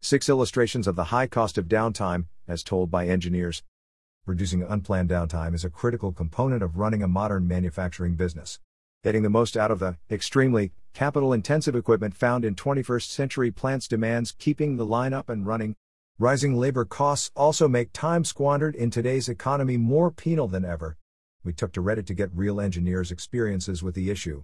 6 illustrations of the high cost of downtime, as told by engineers. Reducing unplanned downtime is a critical component of running a modern manufacturing business. Getting the most out of the extremely capital-intensive equipment found in 21st century plants demands keeping the line up and running. Rising labor costs also make time squandered in today's economy more penal than ever. We took to Reddit to get real engineers' experiences with the issue.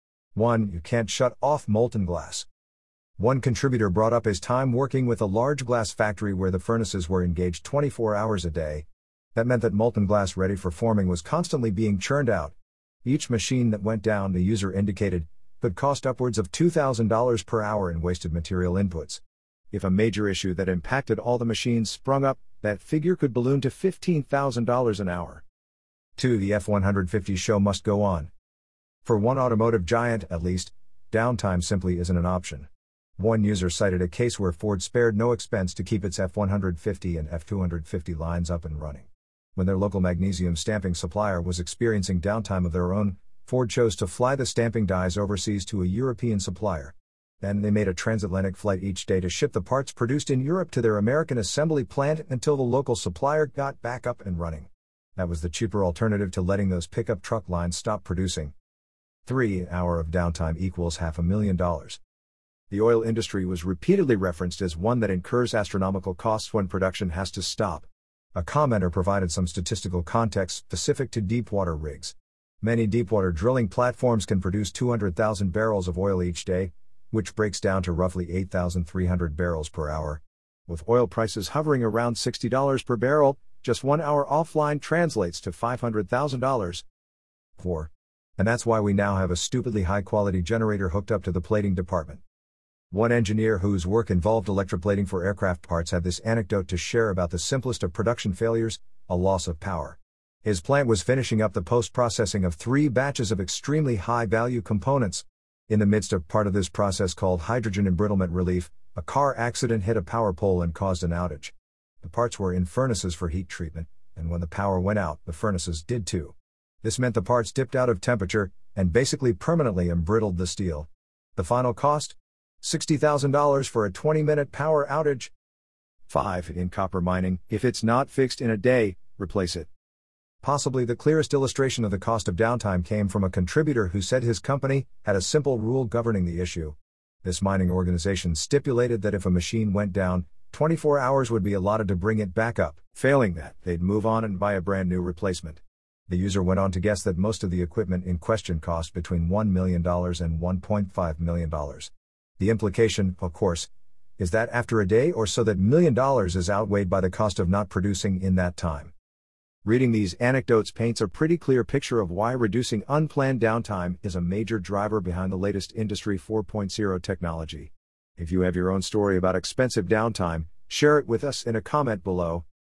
1. You can't shut off molten glass. One contributor brought up his time working with a large glass factory where the furnaces were engaged 24 hours a day. That meant that molten glass ready for forming was constantly being churned out. Each machine that went down, the user indicated, could cost upwards of $2,000 per hour in wasted material inputs. If a major issue that impacted all the machines sprung up, that figure could balloon to $15,000 an hour. 2. The F-150 show must go on. For one automotive giant, at least, downtime simply isn't an option. One user cited a case where Ford spared no expense to keep its F-150 and F-250 lines up and running. When their local magnesium stamping supplier was experiencing downtime of their own, Ford chose to fly the stamping dies overseas to a European supplier. Then they made a transatlantic flight each day to ship the parts produced in Europe to their American assembly plant until the local supplier got back up and running. That was the cheaper alternative to letting those pickup truck lines stop producing. 3. An hour of downtime equals $500,000. The oil industry was repeatedly referenced as one that incurs astronomical costs when production has to stop. A commenter provided some statistical context specific to deepwater rigs. Many deepwater drilling platforms can produce 200,000 barrels of oil each day, which breaks down to roughly 8,300 barrels per hour. With oil prices hovering around $60 per barrel, just 1 hour offline translates to $500,000. 4. And that's why we now have a stupidly high-quality generator hooked up to the plating department. One engineer whose work involved electroplating for aircraft parts had this anecdote to share about the simplest of production failures, a loss of power. His plant was finishing up the post-processing of 3 batches of extremely high-value components. In the midst of part of this process called hydrogen embrittlement relief, a car accident hit a power pole and caused an outage. The parts were in furnaces for heat treatment, and when the power went out, the furnaces did too. This meant the parts dipped out of temperature, and basically permanently embrittled the steel. The final cost? $60,000 for a 20-minute power outage. 5. In copper mining, if it's not fixed in a day, replace it. Possibly the clearest illustration of the cost of downtime came from a contributor who said his company had a simple rule governing the issue. This mining organization stipulated that if a machine went down, 24 hours would be allotted to bring it back up. Failing that, they'd move on and buy a brand new replacement. The user went on to guess that most of the equipment in question cost between $1 million and $1.5 million. The implication, of course, is that after a day or so that $1 million is outweighed by the cost of not producing in that time. Reading these anecdotes paints a pretty clear picture of why reducing unplanned downtime is a major driver behind the latest Industry 4.0 technology. If you have your own story about expensive downtime, share it with us in a comment below.